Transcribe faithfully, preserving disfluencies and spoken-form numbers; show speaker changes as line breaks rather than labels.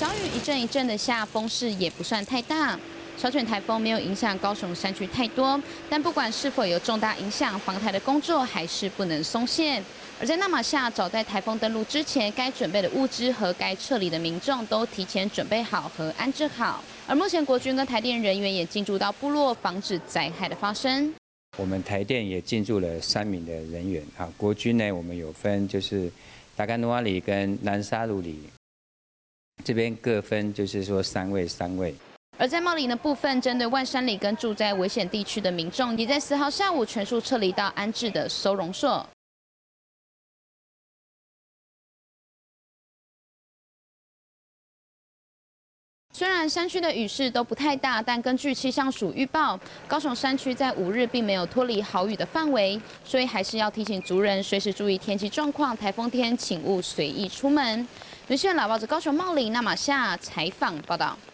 小雨一阵一阵的下，风势也不算太大。小犬台风没有影响高雄山区太多，但不管是否有重大影响，防台的工作还是不能松懈。而在那马夏，早在台风登陆之前，该准备的物资和该撤离的民众都提前准备好和安置好。而目前国军跟台电人员也进驻到部落，防止灾害的发生。
我们台电也进驻了三名的人员啊，国军呢，我们有分就是达甘努阿里跟南沙鲁里这边各分就是说三位三位。
而在茂林的部分，针对万山里跟住在危险地区的民众，也在四号下午全数撤离到安置的收容所。虽然山区的雨势都不太大，但根据气象署预报，高雄山区在五日并没有脱离豪雨的范围，所以还是要提醒族人随时注意天气状况。台风天请勿随意出门。有线老报纸高雄茂林那马夏采访报道。